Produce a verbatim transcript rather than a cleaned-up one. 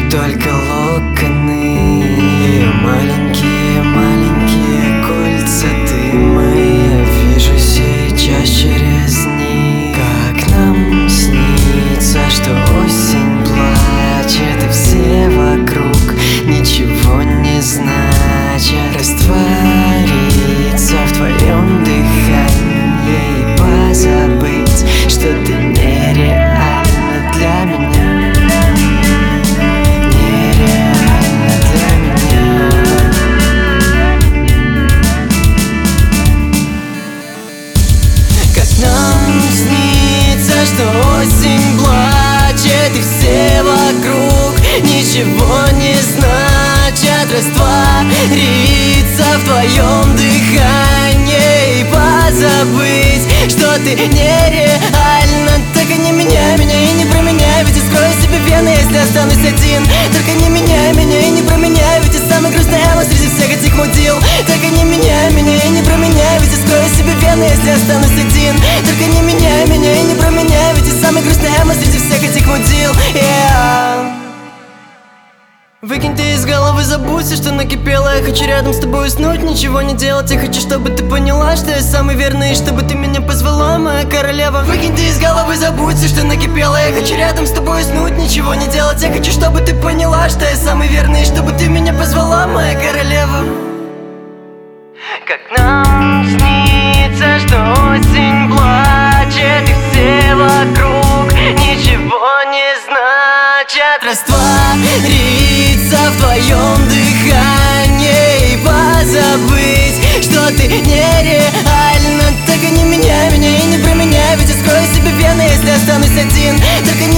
только локоны, ее маленькие-маленькие кольца. Ты моя, вижу сейчас через них. Как нам снится, что осень плачет, и все вокруг ничего не значат. Раствориться в твоем дыхании и позабыть, что ты нереальна для меня. Нереальна для меня. Как нам снится, что осень плачет, и все вокруг ничего не значат. Раствориться в твоем дыхании и позабыть, что ты нереальна. Только не меняй меня и не променяй, ведь я скрою себе вены, если останусь один. Только не меняй меня и не променяй, ведь я самый грустный эмо среди всех этих мудил. Только не меняй меня и не променяй, ведь я скрою себе вены, если останусь один. Только не меняй меня и не променяй, ведь я самый грустный эмо среди всех этих мудил. Yeah. Выкинь ты из головы, забудься, что накипело. Я хочу рядом с тобой уснуть, ничего не делать. Я хочу, чтобы ты поняла, что я самый верный, и чтобы ты меня позвала, моя королева. Выкинь ты из головы, забудься, что накипело. Я хочу рядом с тобой уснуть, ничего не делать. Я хочу, чтобы ты поняла, что я самый верный, и чтобы ты меня позвала, моя королева. Как нам снится, что осень плачет, и все вокруг ничего не значат. Раствориться в твоем дыхании и позабыть, что ты нереальна. Только не меняй меня и не променяй, ведь я скрою себе вены, если останусь один. Только не